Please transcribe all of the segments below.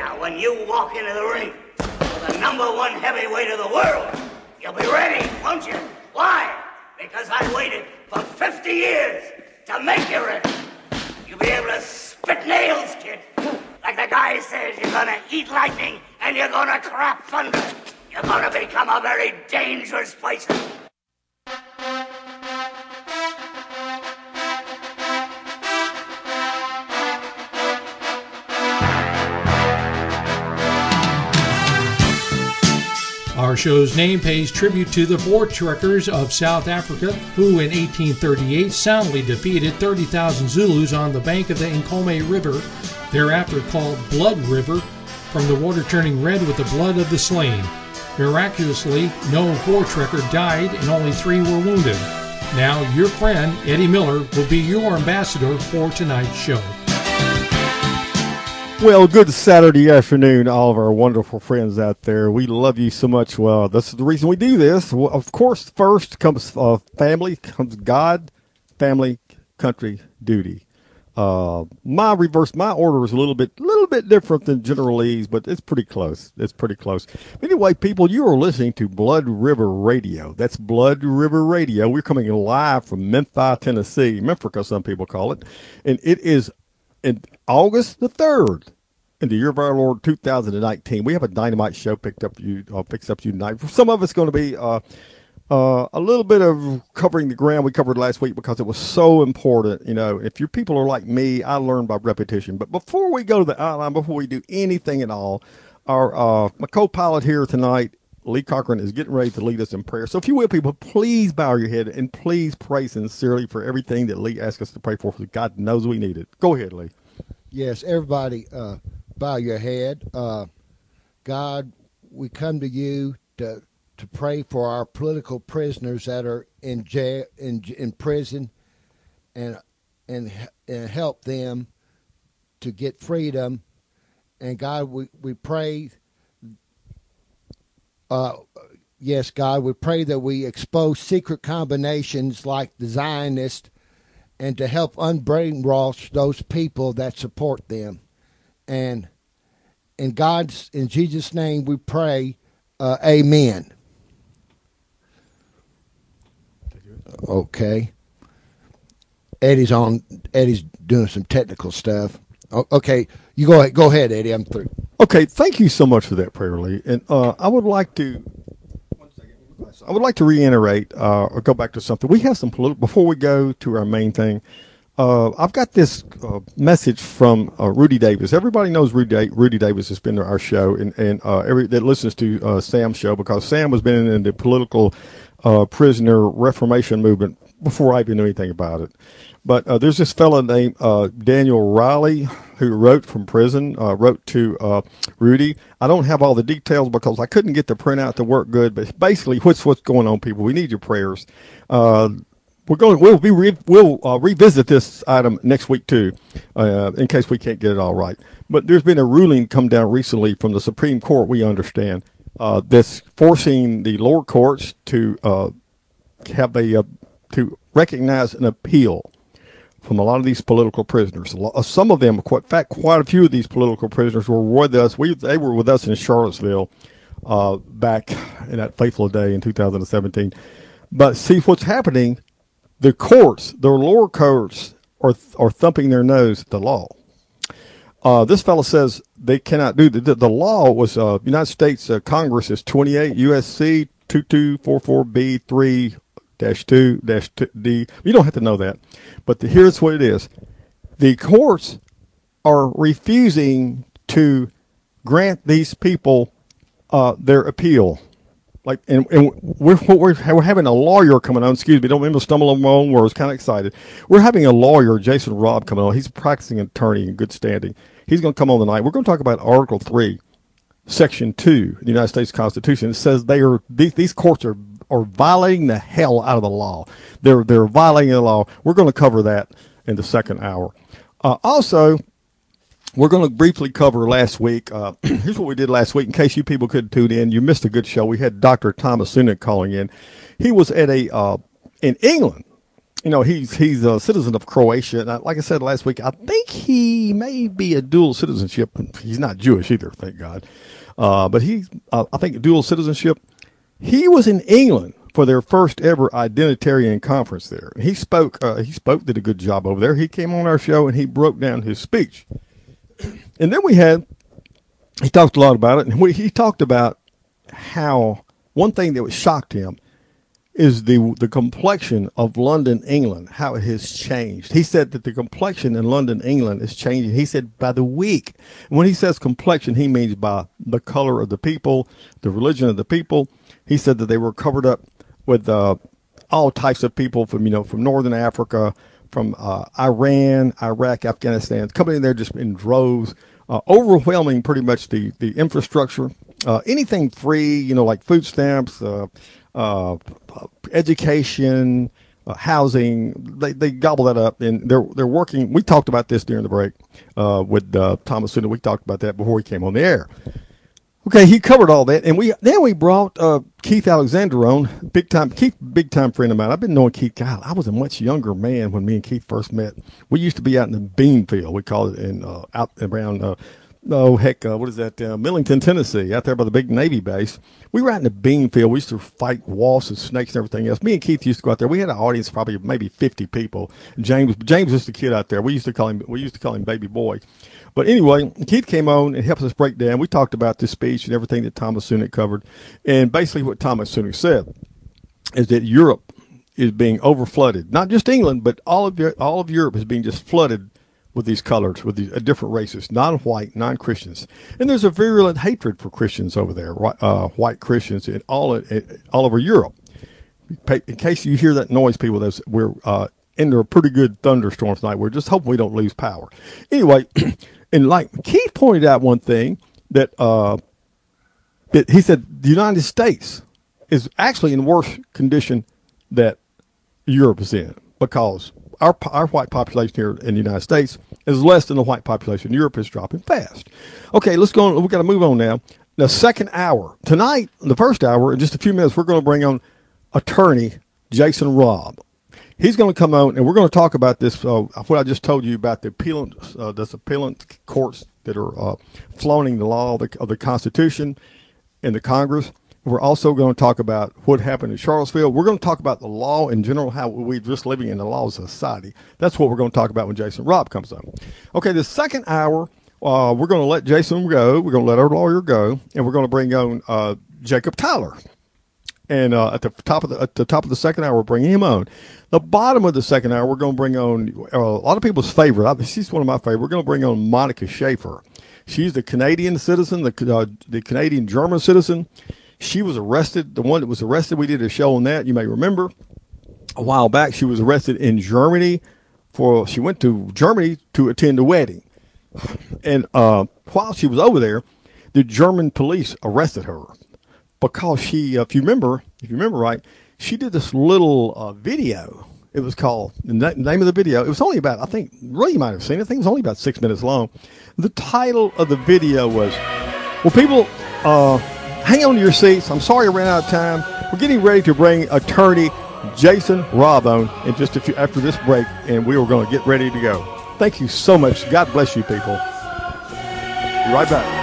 Now, when you walk into the ring with the #1 heavyweight of the world, you'll be ready, won't you? Why? Because I waited for 50 years to make you ready. You'll be able to spit nails, kid. Like the guy says, you're gonna eat lightning and you're gonna crap thunder. You're gonna become a very dangerous person. Our show's name pays tribute to the Voortrekkers of South Africa, who in 1838 soundly defeated 30,000 Zulus on the bank of the Nkomo River, thereafter called Blood River, from the water turning red with the blood of the slain. Miraculously, no Voortrekker died and only 3 were wounded. Now, your friend, Eddie Miller, will be your ambassador for tonight's show. Well, good Saturday afternoon, all of our wonderful friends out there. We love you so much. Well, this is the reason we do this. Well, of course, first comes family, comes God, family, country, duty. My order is a little bit different than General Lee's, but it's pretty close. Anyway, people, you are listening to Blood River Radio. That's Blood River Radio. We're coming live from Memphis, Tennessee. Memphis, some people call it. And it is in August the 3rd, in the year of our Lord 2019. We have a dynamite show picks up you tonight. For some of it's going to be a little bit of covering the ground we covered last week because it was so important. You know, if your people are like me, I learn by repetition. But before we go to the outline, before we do anything at all, my co-pilot here tonight, Lee Cochran, is getting ready to lead us in prayer. So if you will, people, please bow your head and please pray sincerely for everything that Lee asked us to pray for. God knows we need it. Go ahead, Lee. Yes, everybody, bow your head. God, we come to you to pray for our political prisoners that are in jail, in prison, and help them to get freedom. And God, we pray. Yes, God, we pray that we expose secret combinations like the Zionists and to help unbrainwash those people that support them. And in Jesus' name we pray, amen. Okay. Eddie's doing some technical stuff. Okay, you go ahead, Eddie. I'm through. Okay, thank you so much for that prayer, Lee. And I would like to reiterate or go back to something. We have some before we go to our main thing. I've got this message from Rudy Davis. Everybody knows Rudy Davis has been to our show and that listens to Sam's show because Sam has been in the political prisoner reformation movement before I even knew anything about it. But there's this fellow named Daniel Riley who wrote from prison, wrote to Rudy. I don't have all the details because I couldn't get the printout to work good, but basically what's going on, people. We need your prayers. We'll revisit this item next week too, in case we can't get it all right. But there's been a ruling come down recently from the Supreme Court, we understand, that's forcing the lower courts to to recognize an appeal from a lot of these political prisoners. Some of them, in fact, quite a few of these political prisoners were with us. They were with us in Charlottesville back in that fateful day in 2017. But see what's happening. The lower courts are thumping their nose at the law. This fellow says they cannot do the law was United States Congress is 28 USC 2244B3-2-D. You don't have to know that, but here's what it is: the courts are refusing to grant these people their appeal. And we're having a lawyer coming on. Excuse me, don't make me stumble on my own words. Kind of excited. We're having a lawyer, Jason Robb, coming on. He's a practicing attorney in good standing. He's going to come on tonight. We're going to talk about Article 3, Section 2 of the United States Constitution. It says these courts are violating the hell out of the law. They're violating the law. We're going to cover that in the second hour. Also, we're going to briefly cover last week. Here's what we did last week. In case you people couldn't tune in, you missed a good show. We had Dr. Thomas Sunic calling in. He was at in England, he's a citizen of Croatia. And like I said last week, I think he may be a dual citizenship. He's not Jewish either, thank God. But he's, I think, a dual citizenship. He was in England for their first ever identitarian conference there. He spoke, did a good job over there. He came on our show and he broke down his speech. And then he talked a lot about it. And he talked about how one thing that shocked him is the complexion of London, England, how it has changed. He said that the complexion in London, England is changing. He said by the week. When he says complexion, he means by the color of the people, the religion of the people. He said that they were covered up with all types of people from Northern Africa, from Iran, Iraq, Afghanistan, coming in there just in droves, overwhelming pretty much the infrastructure. Anything free, like food stamps, education, housing, they gobble that up, and they're working. We talked about this during the break with Thomas Suna. We talked about that before he came on the air. Okay, he covered all that, and we brought Keith Alexander on, big time friend of mine. I've been knowing Keith. God, I was a much younger man when me and Keith first met. We used to be out in the bean field. We call it out around. What is that? Millington, Tennessee, out there by the big Navy base. We were out in the bean field. We used to fight wasps and snakes and everything else. Me and Keith used to go out there. We had an audience of probably maybe 50 people. James was the kid out there. We used to call him Baby Boy. But anyway, Keith came on and helped us break down. We talked about this speech and everything that Thomas Sunic covered. And basically what Thomas Sunic said is that Europe is being overflooded. Not just England, but all of Europe is being just flooded with these colors, with these different races, non-white, non-Christians. And there's a virulent hatred for Christians over there, white Christians in all over Europe. In case you hear that noise, people, we're into a pretty good thunderstorm tonight. We're just hoping we don't lose power. Anyway, and like Keith pointed out one thing that he said the United States is actually in worse condition that Europe is in, because our white population here in the United States is less than the white population. Europe is dropping fast. Okay, let's go on. We've got to move on now. The second hour. Tonight, the first hour, in just a few minutes, we're going to bring on attorney Jason Robb. He's going to come on, and we're going to talk about this, what I just told you about the appellant courts that are flaunting the law of the Constitution and the Congress. We're also going to talk about what happened in Charlottesville. We're going to talk about the law in general, how we're just living in the laws of society. That's what we're going to talk about when Jason Robb comes on. Okay, the second hour, we're going to let Jason go. We're going to let our lawyer go, and we're going to bring on Jacob Tyler. And at the top of the second hour, we're bringing him on. The bottom of the second hour, we're going to bring on a lot of people's favorite. She's one of my favorite. We're going to bring on Monica Schaefer. She's the Canadian citizen, the Canadian German citizen. She was arrested. The one that was arrested, we did a show on that. You may remember a while back. She was arrested in Germany she went to Germany to attend a wedding. And while she was over there, the German police arrested her because she, if you remember right, she did this little video. It was called, the name of the video, it was only about, I think, really you might have seen it. I think it was only about 6 minutes long. The title of the video was, well, people, hang on to your seats. I'm sorry I ran out of time. We're getting ready to bring attorney Jason Robb on in just a few after this break, and we are going to get ready to go. Thank you so much. God bless you, people. Be right back.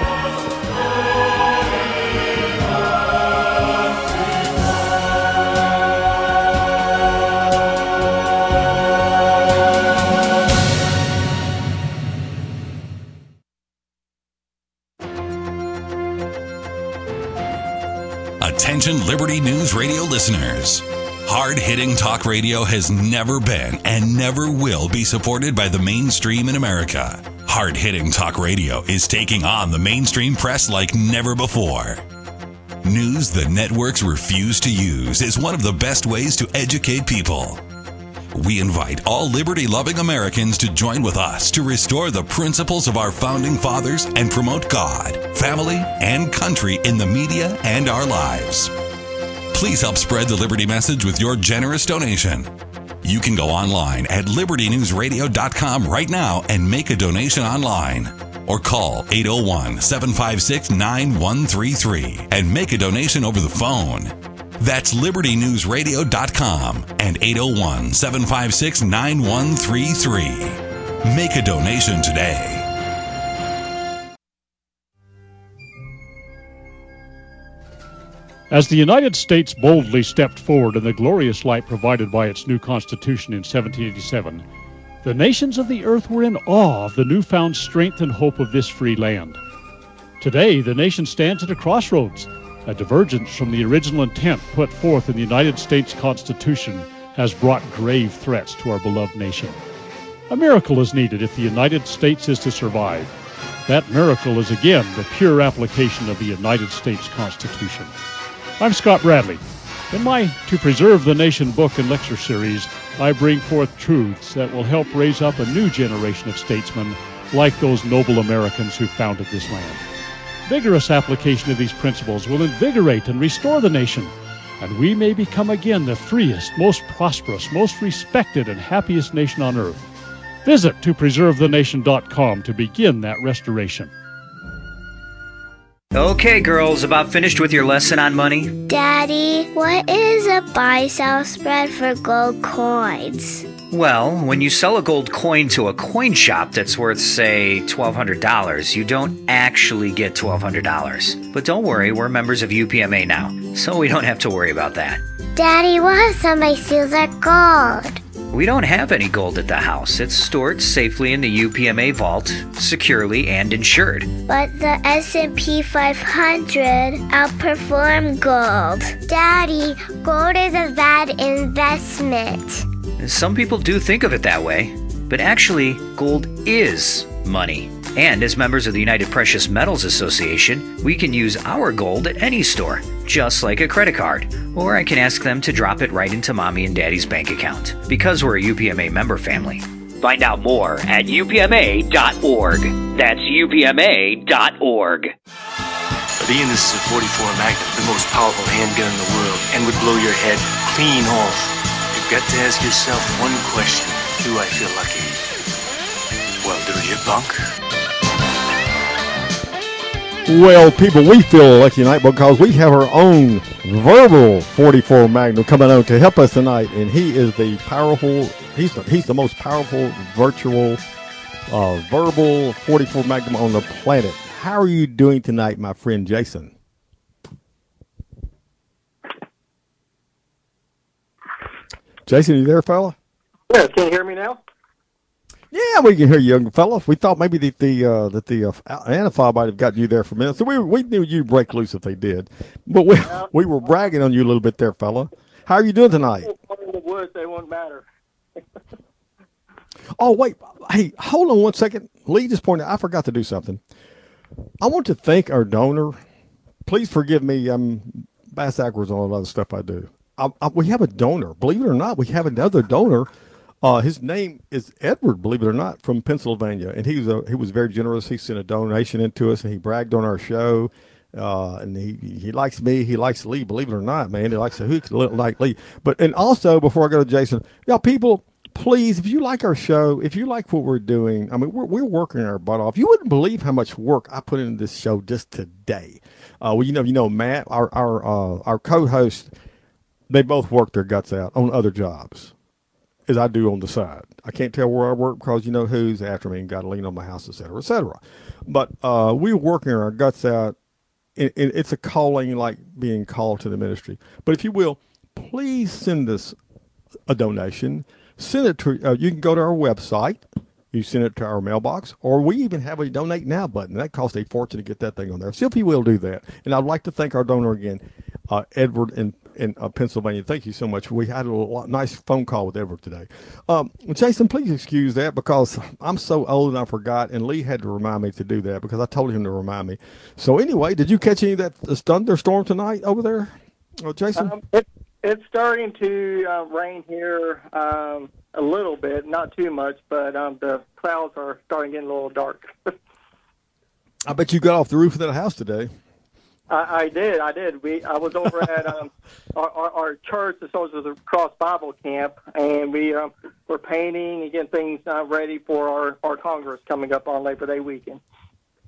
Attention Liberty News Radio listeners. Hard-hitting talk radio has never been and never will be supported by the mainstream in America. Hard-hitting talk radio is taking on the mainstream press like never before. News the networks refuse to use is one of the best ways to educate people. We invite all liberty-loving Americans to join with us to restore the principles of our founding fathers and promote God, family, and country in the media and our lives. Please help spread the Liberty message with your generous donation. You can go online at libertynewsradio.com right now and make a donation online. Or call 801-756-9133 and make a donation over the phone. That's LibertyNewsRadio.com and 801-756-9133. Make a donation today. As the United States boldly stepped forward in the glorious light provided by its new Constitution in 1787, the nations of the earth were in awe of the newfound strength and hope of this free land. Today, the nation stands at a crossroads. A divergence from the original intent put forth in the United States Constitution has brought grave threats to our beloved nation. A miracle is needed if the United States is to survive. That miracle is again the pure application of the United States Constitution. I'm Scott Bradley. In my To Preserve the Nation book and lecture series, I bring forth truths that will help raise up a new generation of statesmen like those noble Americans who founded this land. Vigorous application of these principles will invigorate and restore the nation, and we may become again the freest, most prosperous, most respected, and happiest nation on earth. Visit topreservethenation.com to begin that restoration. Okay, girls, about finished with your lesson on money? Daddy, what is a buy-sell spread for gold coins? Well, when you sell a gold coin to a coin shop that's worth, say, $1,200, you don't actually get $1,200. But don't worry, we're members of UPMA now, so we don't have to worry about that. Daddy, what if somebody steals our gold? We don't have any gold at the house. It's stored safely in the UPMA vault, securely and insured. But the S&P 500 outperformed gold. Daddy, gold is a bad investment. Some people do think of it that way, but actually, gold is money. And as members of the United Precious Metals Association, we can use our gold at any store, just like a credit card. Or I can ask them to drop it right into Mommy and Daddy's bank account, because we're a UPMA member family. Find out more at upma.org. That's upma.org. Being this is a .44 Magnum, the most powerful handgun in the world, and would blow your head clean off. You've got to ask yourself one question. Do I feel lucky? Well, do you, punk? Well, people, we feel lucky tonight because we have our own verbal .44 Magnum coming on to help us tonight, and he is the powerful. He's the most powerful virtual verbal .44 Magnum on the planet. How are you doing tonight, my friend Jason? Jason, you there, fella? Yeah, can you hear me now? Yeah, we can hear you, young fella. We thought maybe that the Antifa might have got you there for a minute, so we knew you'd break loose if they did. But we were bragging on you a little bit there, fella. How are you doing tonight? In the woods, they won't matter. Oh, wait. Hey, hold on one second. Lee just pointed out, I forgot to do something. I want to thank our donor. Please forgive me. I'm bass backwards on a lot of stuff I do. We have a donor. Believe it or not, we have another donor. His name is Edward, believe it or not, from Pennsylvania, and he was very generous. He sent a donation into us, and he bragged on our show. And he likes me. He likes Lee, believe it or not, man. He likes who like Lee. And also, before I go to Jason, people, please, if you like our show, if you like what we're doing, I mean, we're working our butt off. You wouldn't believe how much work I put into this show just today. Well, Matt, our co-host, they both work their guts out on other jobs, as I do on the side. I can't tell where I work because you know who's after me and got to lean on my house, et cetera, et cetera. But we're working our guts out. It's a calling, like being called to the ministry. But if you will, please send us a donation. Send it to, you can go to our website. You send it to our mailbox, or we even have a donate now button. That costs a fortune to get that thing on there. So if you will do that. And I'd like to thank our donor again, Edward in Pennsylvania. Thank you so much. We had a nice phone call with Edward today. Jason, please excuse that because I'm so old and I forgot, and Lee had to remind me to do that because I told him to remind me. So anyway, did you catch any of that thunderstorm tonight over there, Jason? It's starting to rain here a little bit, not too much, but the clouds are starting getting a little dark. I bet you got off the roof of that house today. I did. I was over at our church, the Soldiers of the Cross Bible Camp, and we were painting and getting things ready for our Congress coming up on Labor Day weekend.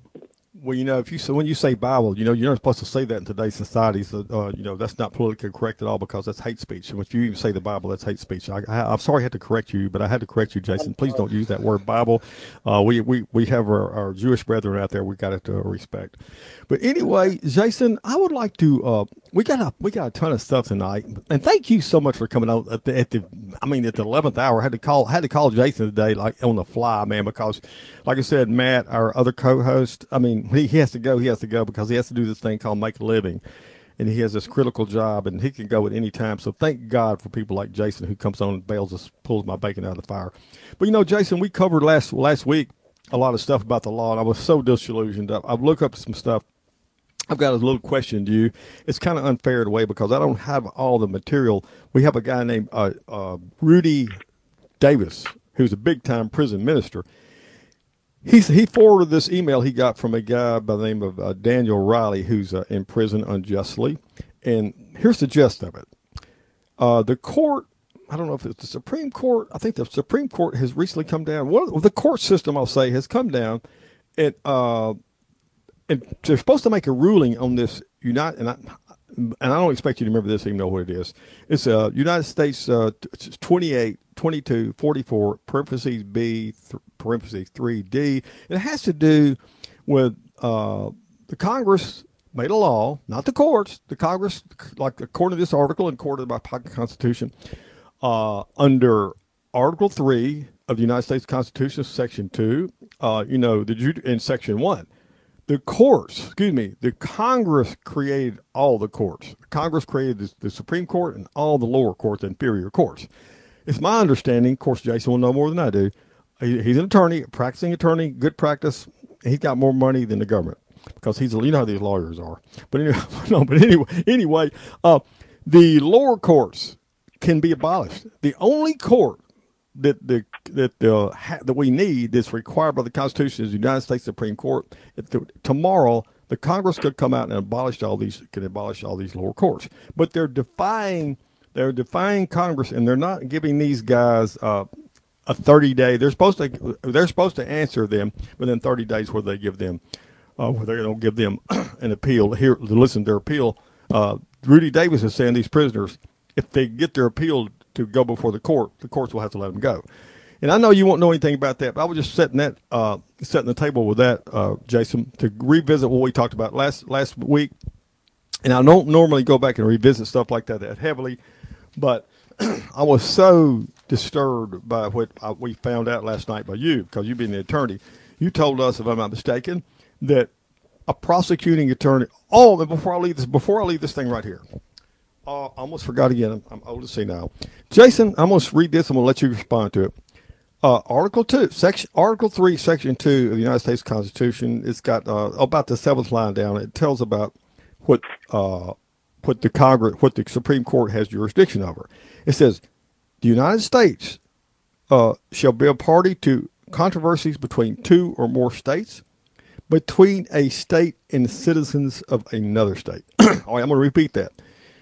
Well, when you say Bible, you're not supposed to say that in today's society. So, that's not politically correct at all because that's hate speech. And if you even say the Bible, that's hate speech. I'm sorry I had to correct you, but I had to correct you, Jason. Please don't use that word Bible. We have our Jewish brethren out there. We got to respect. But anyway, Jason, I would like to. We got a ton of stuff tonight, and thank you so much for coming out at the 11th hour. I had to call Jason today, like on the fly, man, because like I said, Matt, our other co-host, he has to go because he has to do this thing called Make a Living, and he has this critical job, and he can go at any time. So thank God for people like Jason who comes on and bails us, pulls my bacon out of the fire. But Jason, we covered last week a lot of stuff about the law, and I was so disillusioned. I've looked up some stuff. I've got a little question to you. It's kind of unfair in a way because I don't have all the material. We have a guy named Rudy Davis, who's a big-time prison minister. He forwarded this email he got from a guy by the name of Daniel Riley, who's in prison unjustly. And here's the gist of it. The court, I don't know if it's the Supreme Court. I think the Supreme Court has recently come down. The court system, I'll say, has come down. And they're supposed to make a ruling on this and I don't expect you to remember this, even know what it is. It's United States 28-22-44, parentheses B, parentheses 3D. It has to do with the Congress made a law, not the courts. The Congress, like according to this article and according to my Constitution, under Article 3 of the United States Constitution, Section 2, in Section 1. The Congress created all the courts. Congress created the Supreme Court and all the lower courts, inferior courts. It's my understanding, of course, Jason will know more than I do. He's an attorney, a practicing attorney, good practice. He's got more money than the government because you know how these lawyers are. But anyway, the lower courts can be abolished. The only court that we need that's required by the Constitution is the United States Supreme Court. Tomorrow, the Congress could come out and abolish all these lower courts. But they're defying Congress, and they're not giving these guys a 30-day. They're supposed to answer them within 30 days, where they give them where they're going to give them an appeal to listen to their appeal. Rudy Davis is saying these prisoners, if they get their appeal to go before the courts will have to let them go. And I know you won't know anything about that, but I was just setting the table with that, Jason, to revisit what we talked about last week. And I don't normally go back and revisit stuff like that heavily, but I was so disturbed by what we found out last night by you, because you being the attorney. You told us, if I'm not mistaken, that a prosecuting attorney. Oh, and before I leave this thing right here. I almost forgot again. I'm old to see now. Jason, I'm going to read this. I'm going to let you respond to it. Article 3, Section 2 of the United States Constitution. It's got about the 7th line down. It tells about what the Supreme Court has jurisdiction over. It says, the United States shall be a party to controversies between two or more states, between a state and citizens of another state. All right, I'm going to repeat that.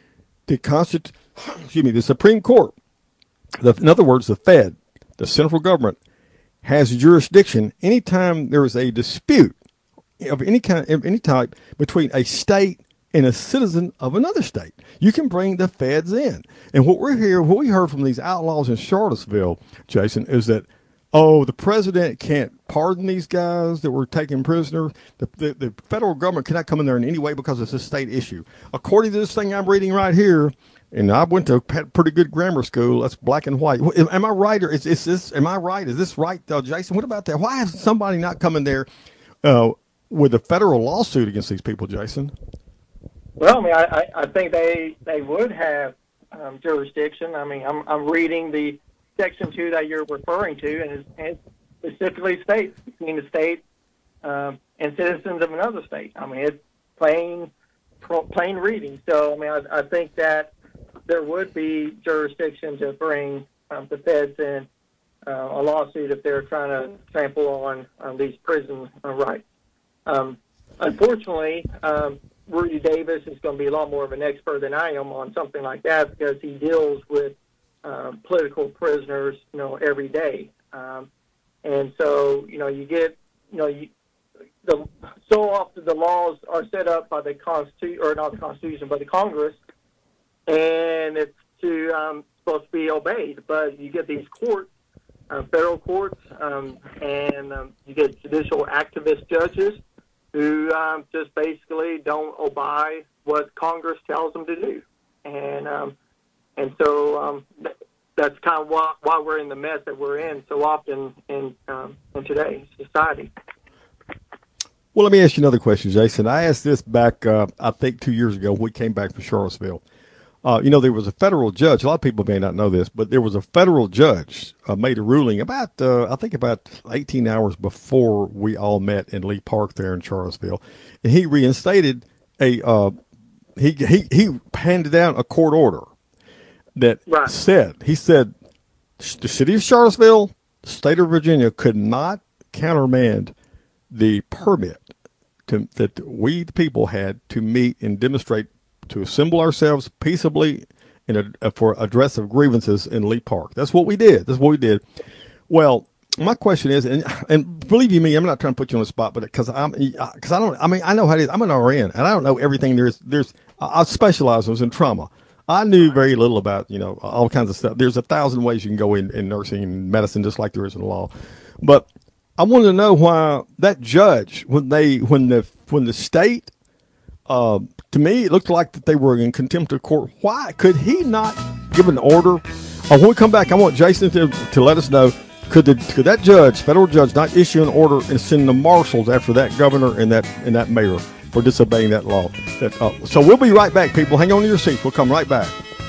The Supreme Court, in other words, the Fed, the central government, has jurisdiction anytime there is a dispute of any type between a state and a citizen of another state. You can bring the feds in. And what we heard from these outlaws in Charlottesville, Jason, is that, the president can't pardon these guys that were taken prisoners. The federal government cannot come in there in any way because it's a state issue. According to this thing I'm reading right here, and I went to a pretty good grammar school. That's black and white. Am I right? Or am I right? Is this right, Jason? What about that? Why has somebody not come in there with a federal lawsuit against these people, Jason? Well, I think they would have jurisdiction. I'm reading the Section 2 that you're referring to, and it specifically states between the state and citizens of another state. It's plain reading. So, I think that there would be jurisdiction to bring the feds in a lawsuit if they're trying to trample on these prison rights. Unfortunately, Rudy Davis is going to be a lot more of an expert than I am on something like that, because he deals with political prisoners, every day. And so, you get, so often the laws are set up by the not the Constitution, but the Congress, and it's supposed to be obeyed. But you get these courts, federal courts, and you get judicial activist judges who just basically don't obey what Congress tells them to do, and so that's kind of why we're in the mess that we're in so often in today's society. Well, let me ask you another question, Jason. I asked this back, I think 2 years ago when we came back from Charlottesville. There was a federal judge. A lot of people may not know this, but there was a federal judge made a ruling about 18 hours before we all met in Lee Park there in Charlottesville, and he reinstated he handed down a court order that said the city of Charlottesville, the state of Virginia could not countermand the permit that we, the people, had to meet and demonstrate to assemble ourselves peaceably for address of grievances in Lee Park. That's what we did. Well, my question is, and believe you me, I'm not trying to put you on the spot, but I know how it is. I'm an RN, and I don't know everything I specialize in trauma. I knew very little about, all kinds of stuff. There's 1,000 ways you can go in nursing and medicine, just like there is in law. But I wanted to know why that judge, when the state, to me, it looked like that they were in contempt of court. Why could he not give an order? When we come back, I want Jason to let us know, could that judge, federal judge, not issue an order and send the marshals after that governor and that mayor for disobeying that law? So we'll be right back, people. Hang on to your seats. We'll come right back.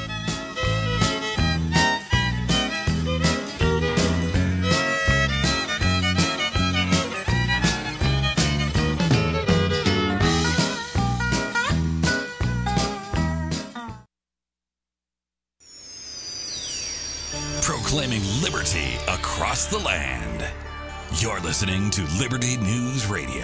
Proclaiming liberty across the land. You're listening to Liberty News Radio.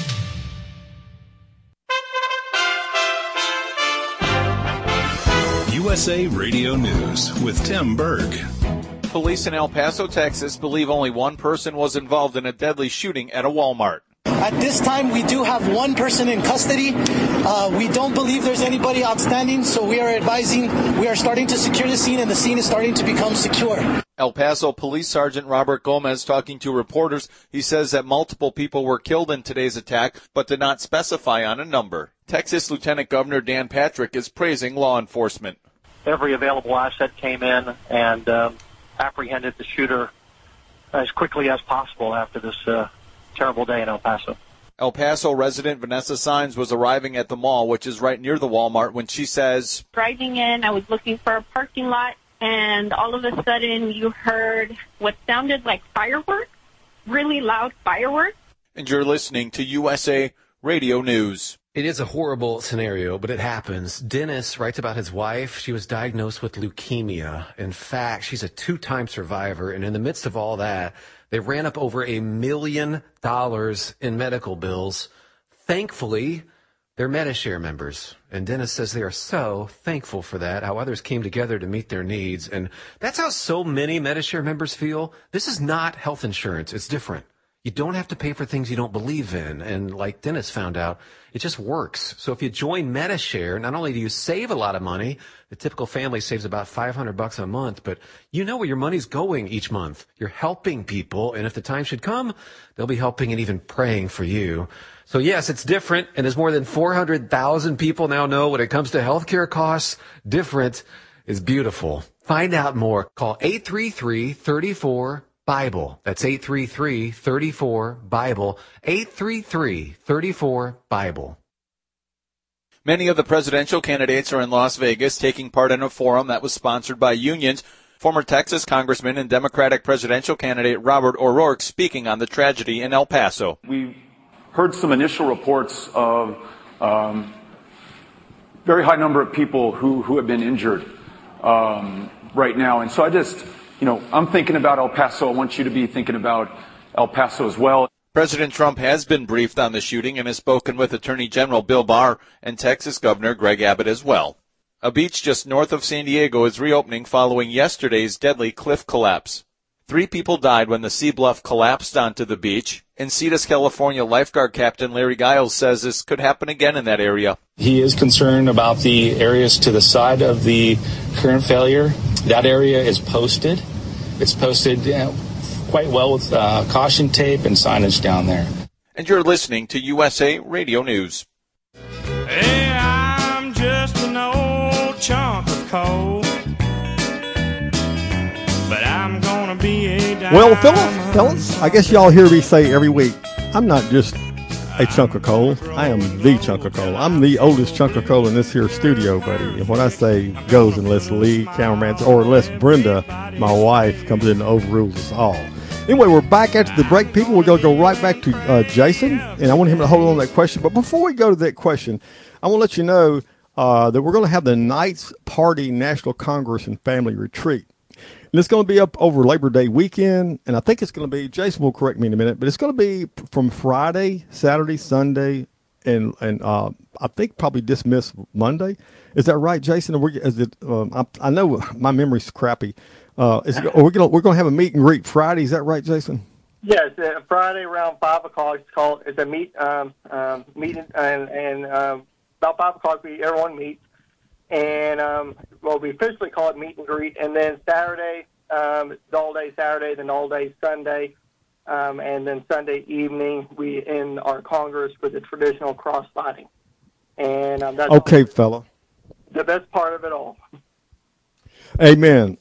USA Radio News with Tim Berg. Police in El Paso, Texas believe only one person was involved in a deadly shooting at a Walmart. At this time, we do have one person in custody. We don't believe there's anybody outstanding, so we are starting to secure the scene, and the scene is starting to become secure. El Paso Police Sergeant Robert Gomez talking to reporters. He says that multiple people were killed in today's attack, but did not specify on a number. Texas Lieutenant Governor Dan Patrick is praising law enforcement. Every available asset came in and apprehended the shooter as quickly as possible after this terrible day in El Paso. El Paso resident Vanessa Sines was arriving at the mall, which is right near the Walmart, when she says, driving in, I was looking for a parking lot, and all of a sudden you heard what sounded like fireworks, really loud fireworks. And you're listening to USA Radio News. It is a horrible scenario, but it happens. Dennis writes about his wife. She was diagnosed with leukemia. In fact, she's a 2-time survivor, and in the midst of all that, they ran up over $1 million in medical bills. Thankfully, they're Medi-Share members. And Dennis says they are so thankful for that, how others came together to meet their needs. And that's how so many Medi-Share members feel. This is not health insurance. It's different. You don't have to pay for things you don't believe in. And like Dennis found out, it just works. So if you join Medi-Share, not only do you save a lot of money, the typical family saves about $500 a month, but you know where your money's going each month. You're helping people, and if the time should come, they'll be helping and even praying for you. So yes, it's different, and as more than 400,000 people now know when it comes to healthcare costs, different is beautiful. Find out more. Call 833-34-BIBLE. That's 833-34-BIBLE. 833-34-BIBLE. Many of the presidential candidates are in Las Vegas taking part in a forum that was sponsored by unions. Former Texas Congressman and Democratic presidential candidate Robert O'Rourke speaking on the tragedy in El Paso. We heard some initial reports of very high number of people who have been injured right now. And so I'm thinking about El Paso. I want you to be thinking about El Paso as well. President Trump has been briefed on the shooting and has spoken with Attorney General Bill Barr and Texas Governor Greg Abbott as well. A beach just north of San Diego is reopening following yesterday's deadly cliff collapse. 3 people died when the sea bluff collapsed onto the beach. Encinitas, California lifeguard captain Larry Giles says this could happen again in that area. He is concerned about the areas to the side of the current failure. That area is posted. It's posted quite well with caution tape and signage down there. And you're listening to USA Radio News. Hey, I'm just an old chunk of coal, but I'm gonna be a diamond. Well, fellas, I guess y'all hear me say every week, I'm not just a chunk of coal. I am the chunk of coal. I'm the oldest chunk of coal in this here studio, buddy. And when I say goes unless Lee, cameraman, or unless Brenda, my wife, comes in and overrules us all. Anyway, we're back after the break, people. We're going to go right back to Jason, and I want him to hold on to that question. But before we go to that question, I want to let you know that we're going to have the Knights Party National Congress and Family Retreat. And it's going to be up over Labor Day weekend, and I think it's going to be, Jason will correct me in a minute, but it's going to be from Friday, Saturday, Sunday, and I think probably dismiss Monday. Is that right, Jason? Or is it? I know my memory's crappy. We're going to have a meet and greet Friday. Is that right, Jason? Yes, Friday around 5 o'clock. It's a meeting, and about 5 o'clock everyone meets. And, we officially call it meet and greet. And then Saturday, it's all day Saturday, then all day Sunday. And then Sunday evening, we end our Congress with the traditional cross fighting. And that's okay, fella. The best part of it all. Amen.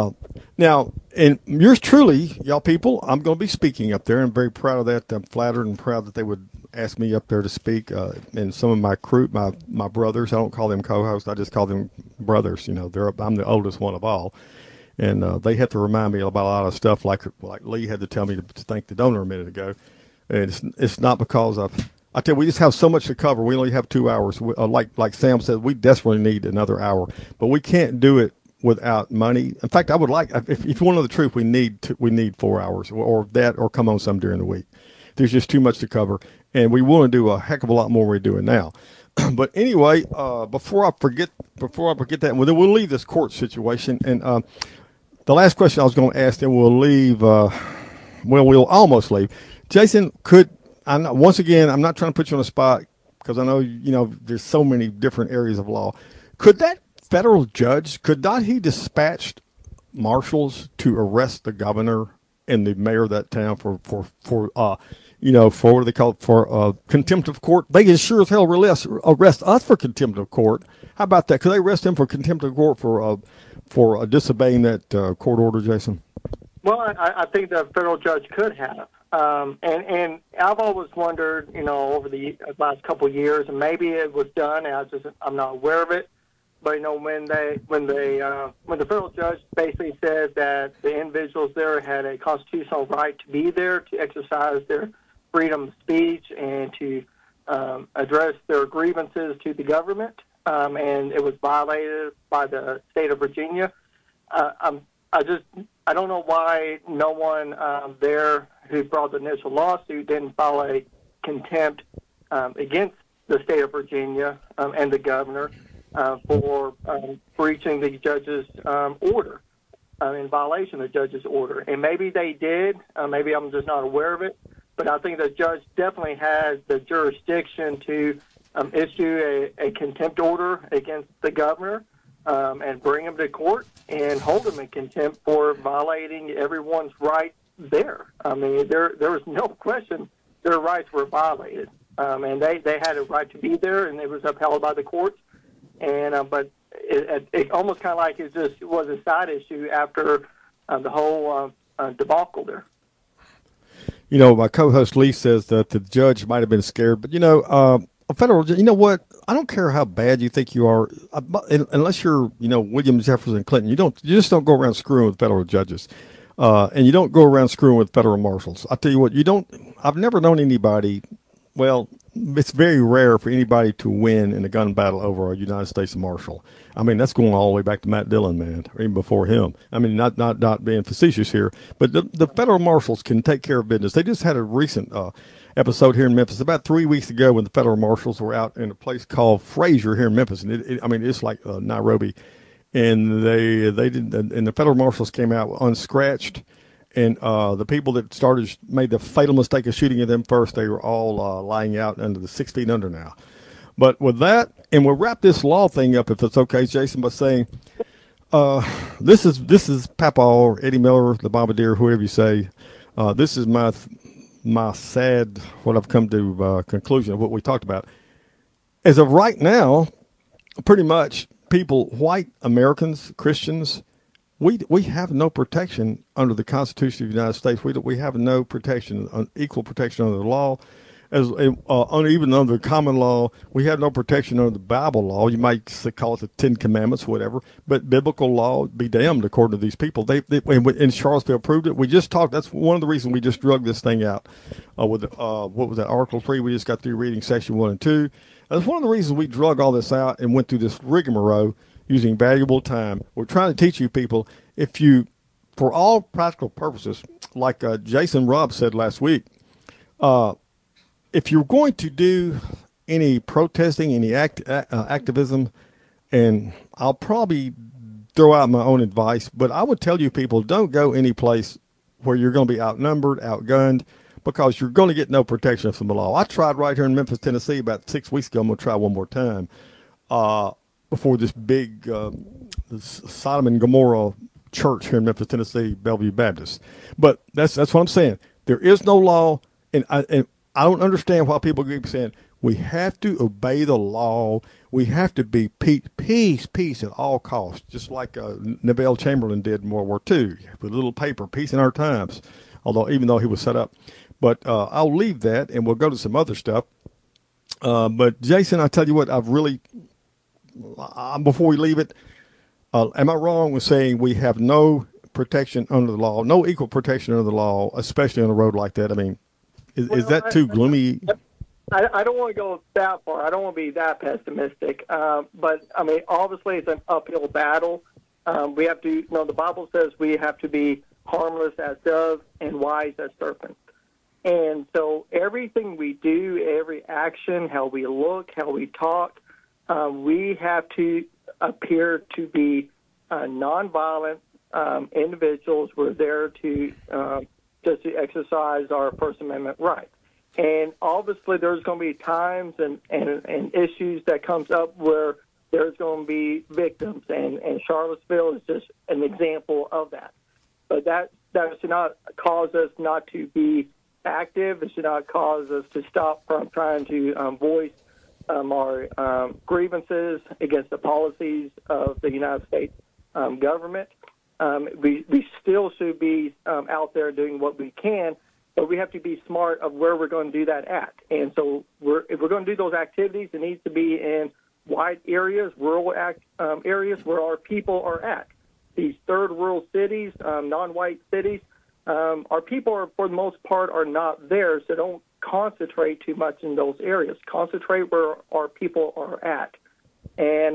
Now, and yours truly, y'all people, I'm going to be speaking up there. I'm very proud of that. I'm flattered and proud that they would ask me up there to speak. And some of my crew, my brothers, I don't call them co-hosts. I just call them brothers. You know, I'm the oldest one of all. And they have to remind me about a lot of stuff like Lee had to tell me to thank the donor a minute ago. And it's not because I tell you, we just have so much to cover. We only have 2 hours. Like Sam said, we desperately need another hour. But we can't do it without money. In fact, I would like, if you want to know the truth, we need 4 hours or that, or come on some during the week. There's just too much to cover, and we want to do a heck of a lot more than we're doing now. But anyway, before I forget that, well, then we'll leave this court situation. And the last question I was going to ask, then we'll leave. We'll almost leave. Jason, once again, I'm not trying to put you on the spot because I know there's so many different areas of law. Could that federal judge, could not he dispatched marshals to arrest the governor and the mayor of that town for what do they call it, for contempt of court? They can sure as hell arrest us for contempt of court. How about that? Could they arrest him for contempt of court for disobeying that court order, Jason? Well, I think the federal judge could have. And I've always wondered, over the last couple of years, and maybe it was done, and I'm not aware of it. But when the federal judge basically said that the individuals there had a constitutional right to be there, to exercise their freedom of speech, and to address their grievances to the government, and it was violated by the state of Virginia. I don't know why no one there who brought the initial lawsuit didn't file a contempt against the state of Virginia and the governor for breaching the judge's order, in violation of the judge's order. And maybe they did. Maybe I'm just not aware of it. But I think the judge definitely has the jurisdiction to issue a contempt order against the governor and bring him to court and hold him in contempt for violating everyone's right there. I mean, there was no question their rights were violated. And they had a right to be there, and it was upheld by the courts. And but it almost kind of like it just was a side issue after the whole debacle there. My co-host Lee says that the judge might have been scared, but a federal judge, you know what? I don't care how bad you think you are, unless you're William Jefferson Clinton. You just don't go around screwing with federal judges, and you don't go around screwing with federal marshals. I tell you what, I've never known anybody. Well, it's very rare for anybody to win in a gun battle over a United States Marshal. I mean, that's going all the way back to Matt Dillon, man, or even before him. I mean, not being facetious here, but the federal marshals can take care of business. They just had a recent episode here in Memphis about 3 weeks ago when the federal marshals were out in a place called Fraser here in Memphis, and it's like Nairobi, and they did, and the federal marshals came out unscratched. And the people that made the fatal mistake of shooting at them first, they were all lying out under the 6 feet under now. But with that, and we'll wrap this law thing up, if it's okay, Jason, by saying this is Papa or Eddie Miller, the Bombardier, whoever you say. This is my sad, what I've come to conclusion of what we talked about. As of right now, pretty much people, white Americans, Christians, we have no protection under the Constitution of the United States. We have no protection, equal protection under the law. Even under the common law, we have no protection under the Bible law. You might call it the Ten Commandments, whatever. But biblical law be damned, according to these people. And Charlottesville proved it. We just talked. That's one of the reasons we just drug this thing out with what was that, Article 3? We just got through reading Section 1 and 2. That's one of the reasons we drug all this out and went through this rigmarole using valuable time. We're trying to teach you people, if you, for all practical purposes, like Jason Robb said last week, if you're going to do any protesting, any activism, and I'll probably throw out my own advice, but I would tell you people, don't go any place where you're going to be outnumbered, outgunned, because you're going to get no protection from the law. I tried right here in Memphis, Tennessee about 6 weeks ago. I'm going to try one more time before this big this Sodom and Gomorrah church here in Memphis, Tennessee, Bellevue Baptist. But that's what I'm saying. There is no law, and I don't understand why people keep saying we have to obey the law. We have to be peace at all costs, just like Neville Chamberlain did in World War II with a little paper, peace in our times, even though he was set up. But I'll leave that, and we'll go to some other stuff. But, Jason, I tell you what, before we leave it, am I wrong with saying we have no protection under the law, no equal protection under the law, especially on a road like that? I mean, is that too gloomy? I don't want to go that far. I don't want to be that pessimistic. But, I mean, obviously it's an uphill battle. We have to, the Bible says we have to be harmless as doves and wise as serpents. And so everything we do, every action, how we look, how we talk, we have to appear to be nonviolent individuals. We're there to just to exercise our First Amendment rights. And obviously there's going to be times and issues that comes up where there's going to be victims, and Charlottesville is just an example of that. But that should not cause us not to be active. It should not cause us to stop from trying to voice our grievances against the policies of the United States government. We still should be out there doing what we can, but we have to be smart of where we're going to do that at. And so if we're going to do those activities, it needs to be in wide areas, rural areas where our people are at. These third world cities, non-white cities, our people are, for the most part, are not there, so don't concentrate too much in those areas. Concentrate where our people are at, and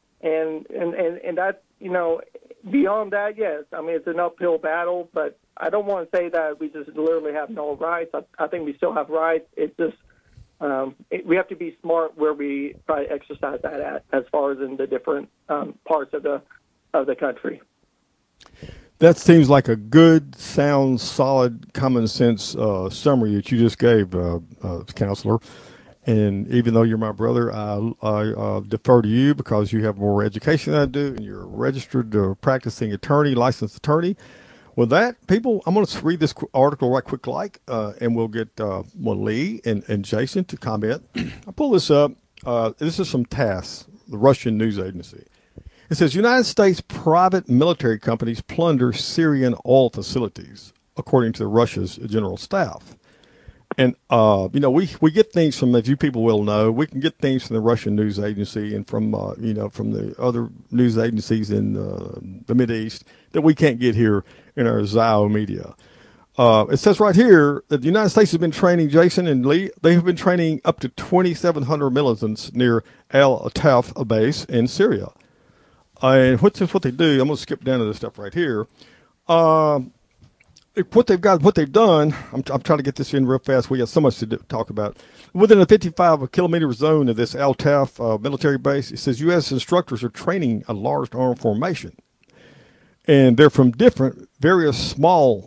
that, beyond that, yes, I mean, it's an uphill battle, but I don't want to say that we just literally have no rights. I think we still have rights. It's just we have to be smart where we try to exercise that at, as far as in the different parts of the country. That seems like a good, sound, solid, common sense summary that you just gave, Counselor. And even though you're my brother, I defer to you because you have more education than I do, and you're a registered practicing attorney, licensed attorney. With that, people, I'm going to read this article right quick, and we'll get Lee and Jason to comment. I pull this up. This is from TASS, the Russian news agency. It says, United States private military companies plunder Syrian oil facilities, according to Russia's general staff. And, we get things from, as you people will know, we can get things from the Russian news agency and from, from the other news agencies in the Mideast that we can't get here in our Zio media. It says right here that the United States has been training, Jason and Lee, they have been training up to 2,700 militants near Al-Ataf base in Syria. And what they do, I'm going to skip down to this stuff right here. What they've done, I'm trying to get this in real fast. We have so much to talk about. Within a 55-kilometer zone of this Al-Ataf military base, it says U.S. instructors are training a large armed formation. And they're from various small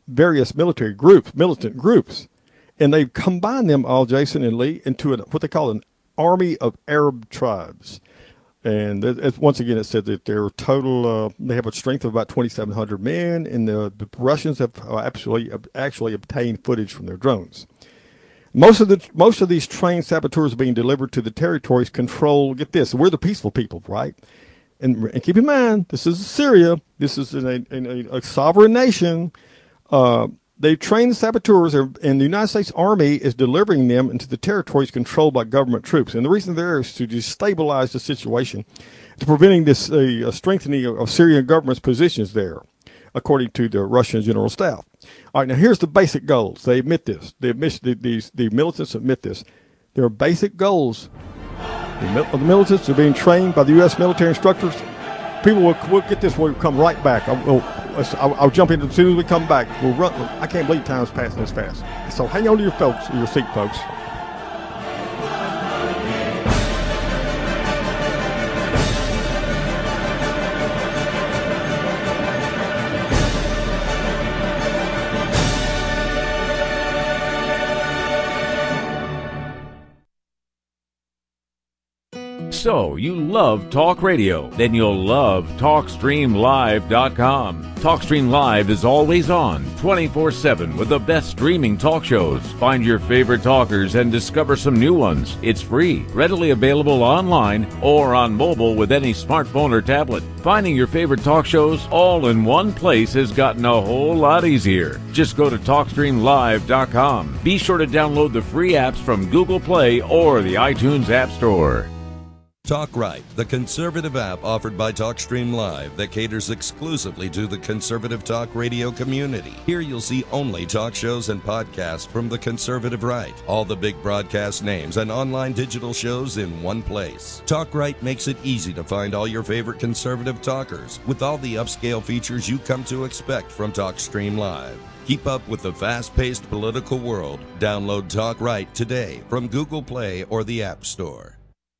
various military groups, militant groups, and they've combined them all, Jason and Lee, into what they call an army of Arab tribes. And once again, it said that their total, they have a strength of about 2,700 men, and the Russians have actually obtained footage from their drones. Most of these trained saboteurs are being delivered to the territories controlled. Get this, we're the peaceful people, right? And keep in mind, this is Syria. This is in a sovereign nation. They've trained the saboteurs, and the United States Army is delivering them into the territories controlled by government troops. And the reason there is to destabilize the situation, to preventing this strengthening of Syrian government's positions there, according to the Russian general staff. All right, now here's the basic goals. They admit this. The militants admit this. There are basic goals. The militants are being trained by the U.S. military instructors. People will get this when we come right back. I'll jump in as soon as we come back. We'll run. I can't believe time's passing this fast. So hang on to your seat, folks. So, you love talk radio? Then you'll love TalkStreamLive.com. TalkStream Live is always on, 24/7, with the best streaming talk shows. Find your favorite talkers and discover some new ones. It's free, readily available online or on mobile with any smartphone or tablet. Finding your favorite talk shows all in one place has gotten a whole lot easier. Just go to TalkStreamLive.com. Be sure to download the free apps from Google Play or the iTunes App Store. Talk Right, the conservative app offered by TalkStream Live that caters exclusively to the conservative talk radio community. Here you'll see only talk shows and podcasts from the conservative right, all the big broadcast names and online digital shows in one place. Talk Right makes it easy to find all your favorite conservative talkers with all the upscale features you come to expect from TalkStream Live. Keep up with the fast-paced political world. Download Talk Right today from Google Play or the App Store.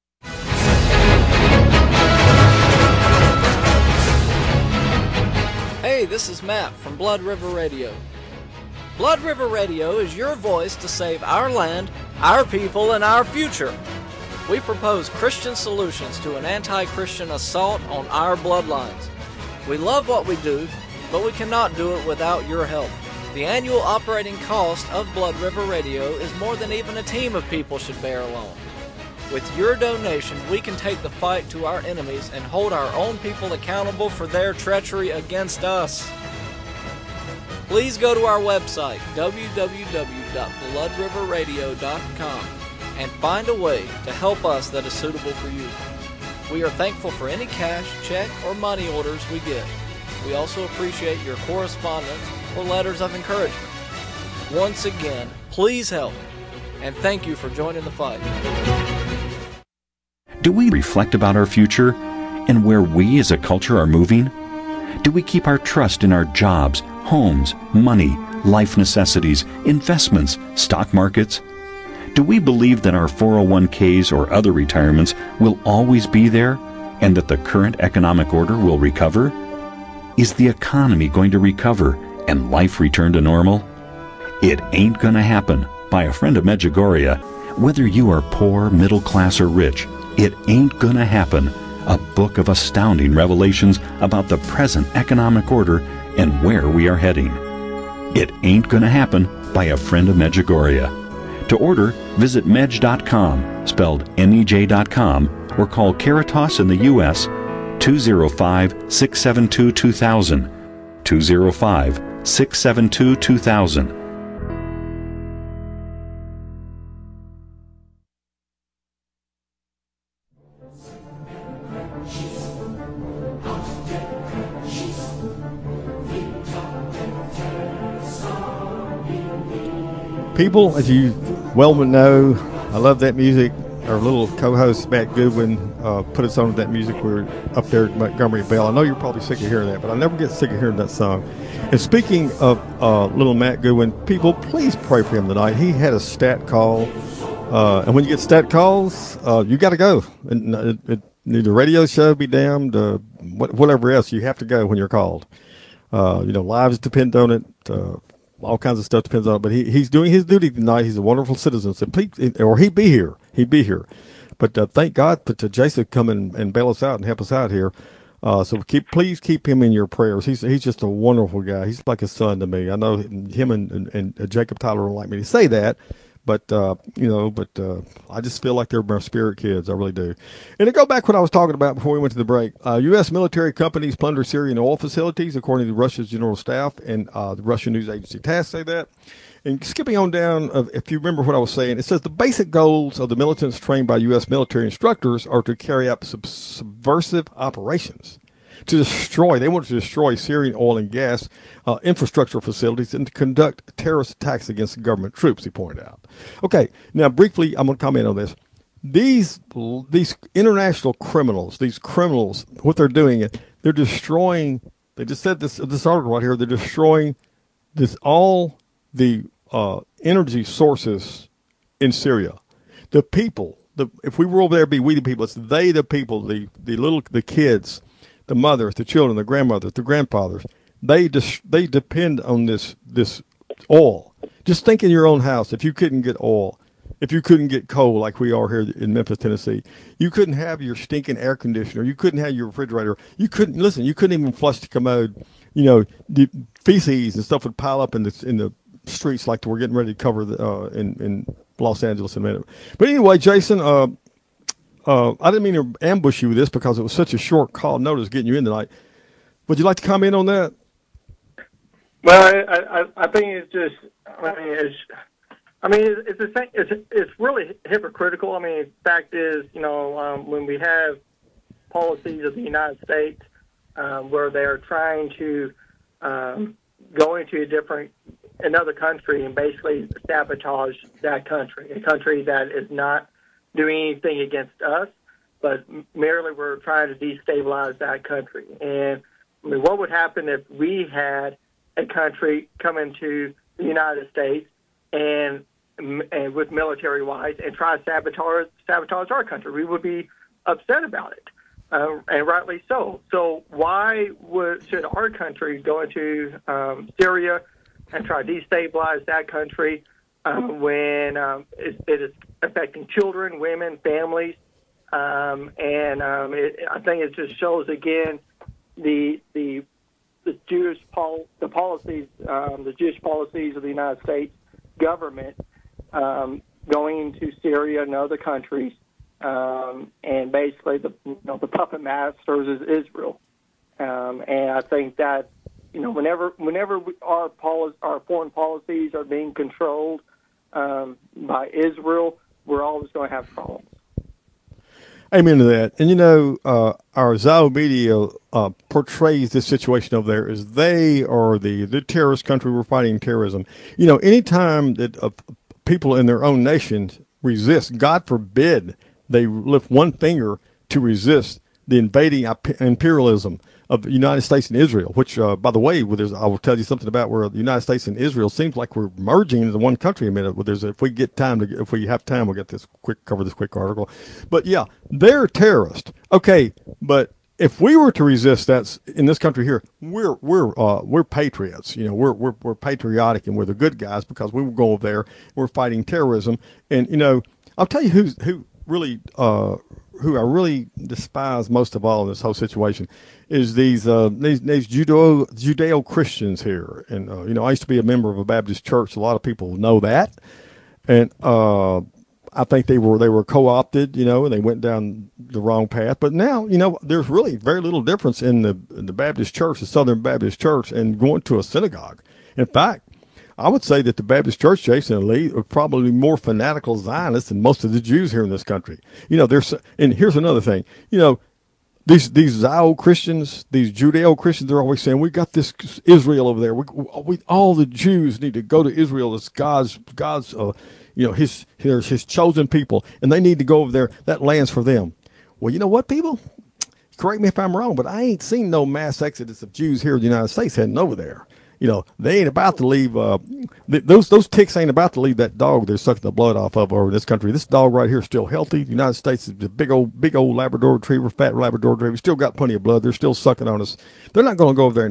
Hey, this is Matt from Blood River Radio. Blood River Radio is your voice to save our land, our people, and our future. We propose Christian solutions to an anti-Christian assault on our bloodlines. We love what we do, but we cannot do it without your help. The annual operating cost of Blood River Radio is more than even a team of people should bear alone. With your donation, we can take the fight to our enemies and hold our own people accountable for their treachery against us. Please go to our website, www.bloodriverradio.com, and find a way to help us that is suitable for you. We are thankful for any cash, check, or money orders we get. We also appreciate your correspondence or letters of encouragement. Once again, please help, and thank you for joining the fight. Do we reflect about our future and where we as a culture are moving? Do we keep our trust in our jobs, homes, money, life necessities, investments, stock markets? Do we believe that our 401ks or other retirements will always be there and that the current economic order will recover? Is the economy going to recover and life return to normal? It Ain't Gonna Happen by a friend of Medjugorje. Whether you are poor, middle class, or rich, It Ain't Gonna Happen, a book of astounding revelations about the present economic order and where we are heading. It Ain't Gonna Happen by a friend of Medjugorje. To order, visit Medj.com, spelled MEJ.com, or call Caritas in the U.S. 205-672-2000, 205-672-2000. People, as you well know, I love that music. Our little co-host, Matt Goodwin, put us on that music. We're up there at Montgomery Bell. I know you're probably sick of hearing that, but I never get sick of hearing that song. And speaking of little Matt Goodwin, people, please pray for him tonight. He had a stat call, and when you get stat calls, you got to go. And the radio show be damned, whatever else, you have to go when you're called. Lives depend on it. all kinds of stuff depends on it. But he's doing his duty tonight. He's a wonderful citizen. So please, or he'd be here. But thank God to Jason come and bail us out and help us out here. So please keep him in your prayers. He's just a wonderful guy. He's like a son to me. I know him and Jacob Tyler don't like me to say that, but I just feel like they're my spirit kids. I really do. And to go back to what I was talking about before we went to the break, U.S. military companies plunder Syrian oil facilities, according to Russia's general staff and the Russian news agency TASS say that. And skipping on down, if you remember what I was saying, it says the basic goals of the militants trained by U.S. military instructors are to carry out subversive operations. They want to destroy Syrian oil and gas infrastructure facilities and to conduct terrorist attacks against government troops, he pointed out. Okay, now briefly, I'm going to comment on this. These international criminals, what they're doing, they're destroying, they just said this article right here, they're destroying all the energy sources in Syria. The people, if we were over there, it'd be we the people. It's they the people, the kids, the mothers, the children, the grandmothers, the grandfathers. They depend on this oil. Just think in your own house, if you couldn't get oil, if you couldn't get coal like we are here in Memphis, Tennessee, you couldn't have your stinking air conditioner. You couldn't have your refrigerator. You couldn't even flush the commode. The feces and stuff would pile up in the streets like we're getting ready to cover in Los Angeles in a minute. But anyway, Jason, I didn't mean to ambush you with this because it was such a short call notice getting you in tonight. Would you like to comment on that? Well, I think it's just, it's really hypocritical. I mean, the fact is, when we have policies of the United States where they're trying to go into another country and basically sabotage that country, a country that is not doing anything against us, but merely we're trying to destabilize that country. And I mean, what would happen if we had a country come into the United States and with military-wise and try to sabotage our country? We would be upset about it, and rightly so. So why should our country go into Syria and try to destabilize that country when it is affecting children, women, families? I think it just shows again the Jewish policies of the United States government going into Syria and other countries, and basically the puppet masters is Israel. And I think that whenever our foreign policies are being controlled by Israel, we're always going to have problems. Amen to that. And, our Zao media portrays this situation over there as they are the terrorist country. We're fighting terrorism. Anytime that people in their own nations resist, God forbid they lift one finger to resist the invading imperialism of the United States and Israel, which, by the way, I will tell you something about where the United States and Israel seems like we're merging into one country in a minute. If we have time, we'll cover this quick article. But yeah, they're terrorists. Okay, but if we were to resist that in this country here, we're patriots. We're patriotic and we're the good guys because we will go over there. We're fighting terrorism, and I'll tell you who I really despise most of all in this whole situation is these Judeo-Christians here. And, I used to be a member of a Baptist church. A lot of people know that. And I think they were co-opted, and they went down the wrong path. But now, there's really very little difference in the Baptist church, the Southern Baptist church, and going to a synagogue. In fact, I would say that the Baptist Church, Jason and Lee, are probably more fanatical Zionists than most of the Jews here in this country. And here's another thing. These Zao Christians, these Judeo Christians, they're always saying, we got this Israel over there. We all the Jews need to go to Israel. It's God's his chosen people, and they need to go over there. That land's for them. Well, you know what, people? Correct me if I'm wrong, but I ain't seen no mass exodus of Jews here in the United States heading over there. They ain't about to leave. Those ticks ain't about to leave that dog they're sucking the blood off of over in this country. This dog right here is still healthy. The United States is a big old Labrador Retriever, fat Labrador Retriever. Still got plenty of blood. They're still sucking on us. They're not going to go over there and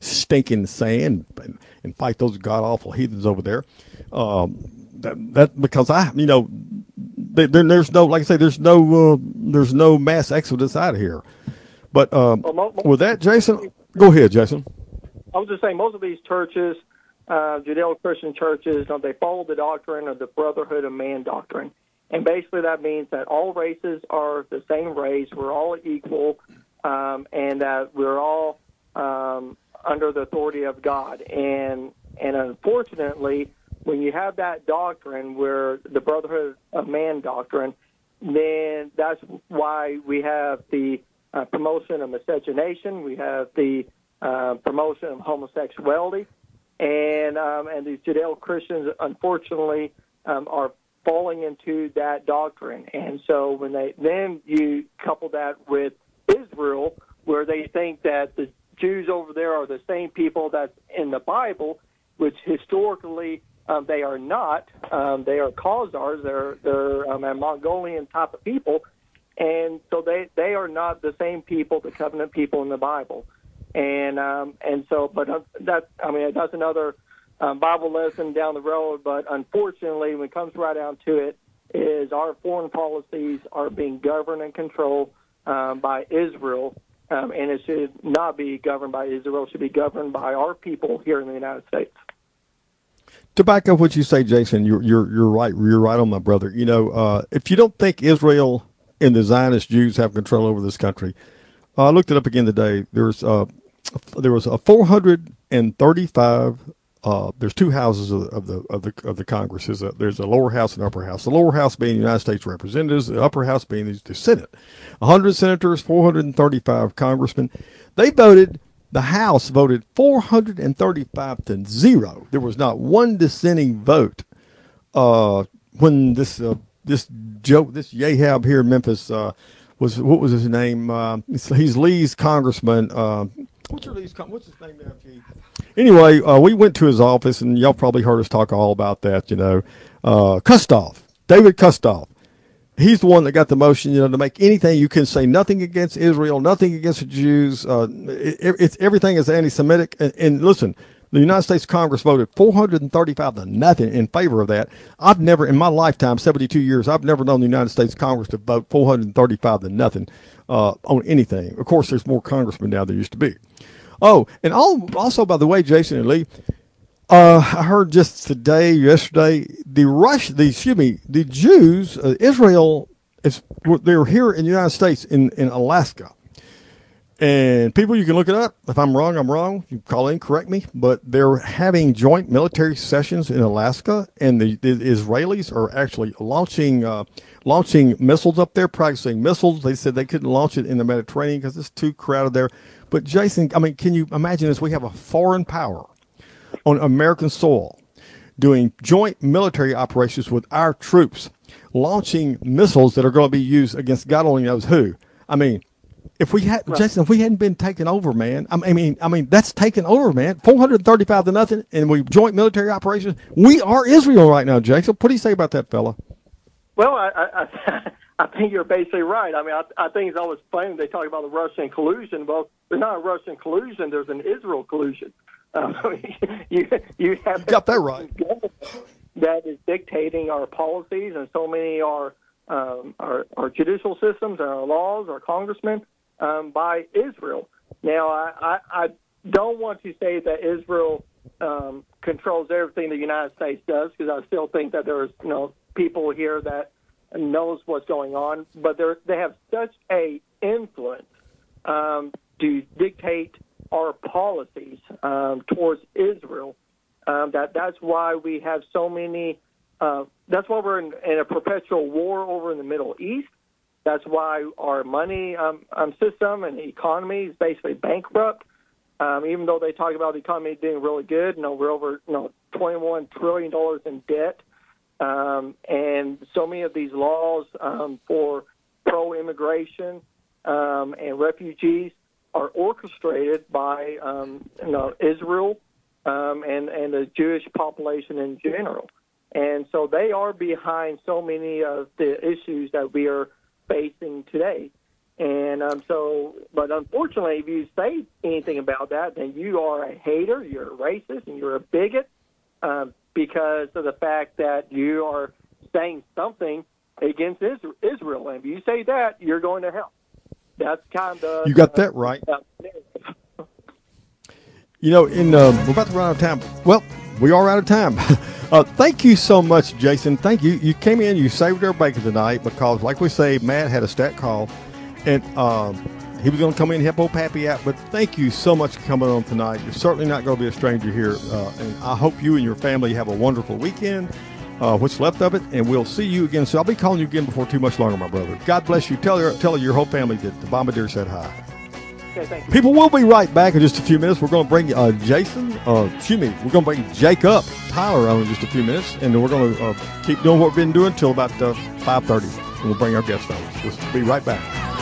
stinking sand and fight those god awful heathens over there. That because there's no, like I say, there's no mass exodus out of here. But with that, Jason, go ahead, Jason. I was just saying, most of these churches, Judeo-Christian churches, they follow the doctrine of the Brotherhood of Man doctrine. And basically that means that all races are the same race, we're all equal, and that we're all under the authority of God. And unfortunately, when you have that doctrine, where the Brotherhood of Man doctrine, then that's why we have the promotion of miscegenation, we have the promotion of homosexuality, and these Judeo-Christians, unfortunately, are falling into that doctrine. And so when then you couple that with Israel, where they think that the Jews over there are the same people that's in the Bible, which historically they are not. They are Khazars. They're a Mongolian type of people, and so they are not the same people, the covenant people in the Bible. And so, but that's another Bible lesson down the road. But unfortunately, when it comes right down to it, is our foreign policies are being governed and controlled by Israel, and it should not be governed by Israel. It should be governed by our people here in the United States. To back up what you say, Jason, you're right. You're right on, my brother. If you don't think Israel and the Zionist Jews have control over this country, I looked it up again today. There was a 435. There's two houses of the Congress. There's a lower house and upper house. The lower house being the United States representatives, the upper house being the Senate. 100 senators, 435 congressmen. The House voted 435 to 0. There was not one dissenting vote when this Yahab here in Memphis what was his name? He's Lee's congressman. What's his name now, G? Anyway, we went to his office, and y'all probably heard us talk all about that. Kustoff, David Kustoff. He's the one that got the motion, to make anything. You can say nothing against Israel, nothing against the Jews. It's everything is anti-Semitic. And listen, the United States Congress voted 435 to nothing in favor of that. I've never, in my lifetime, 72 years, I've never known the United States Congress to vote 435 to nothing on anything. Of course, there's more congressmen now than there used to be. Oh, and also, by the way, Jason and Lee, I heard just yesterday, the Jews, Israel, they're here in the United States in Alaska. And people, you can look it up. If I'm wrong, I'm wrong. You call in, correct me. But they're having joint military sessions in Alaska, and the Israelis are actually launching missiles up there, practicing missiles. They said they couldn't launch it in the Mediterranean because it's too crowded there. But Jason, can you imagine this? We have a foreign power on American soil doing joint military operations with our troops, launching missiles that are going to be used against God only knows who. If we hadn't been taken over, man, that's taken over, man. 435 to nothing, and we joint military operations. We are Israel right now, Jason. What do you say about that, fella? Well, I think you're basically right. I think it's always funny they talk about the Russian collusion. Well, there's not a Russian collusion. There's an Israel collusion. You got that right. That is dictating our policies, and so many are our judicial systems, our laws, our congressmen by Israel. Now, I don't want to say that Israel controls everything the United States does, because I still think that there's people here that knows what's going on, but they have such a influence to dictate our policies towards Israel that's why we have so many. That's why we're in a perpetual war over in the Middle East. That's why our money system and economy is basically bankrupt. Even though they talk about the economy doing really good, we're over $21 trillion in debt. And so many of these laws for pro-immigration and refugees are orchestrated by Israel and the Jewish population in general. And so they are behind so many of the issues that we are facing today. And but unfortunately, if you say anything about that, then you are a hater, you're a racist, and you're a bigot because of the fact that you are saying something against Israel. And if you say that, you're going to hell. That's kind of... You got that right. You know, we're about to run out of time. Well, we are out of time. Thank you so much, Jason. Thank you. You came in, you saved our bacon tonight because, like we say, Matt had a stat call. And he was going to come in and help old Pappy out. But thank you so much for coming on tonight. You're certainly not going to be a stranger here. And I hope you and your family have a wonderful weekend, what's left of it. And we'll see you again. So I'll be calling you again before too much longer, my brother. God bless you. Tell your whole family that the Bombardier said hi. Okay, thank you. People, we'll be right back in just a few minutes. We're going to bring we're going to bring Jacob Tyler on in just a few minutes. And then we're going to keep doing what we've been doing till about 5:30. And we'll bring our guest on. We'll be right back.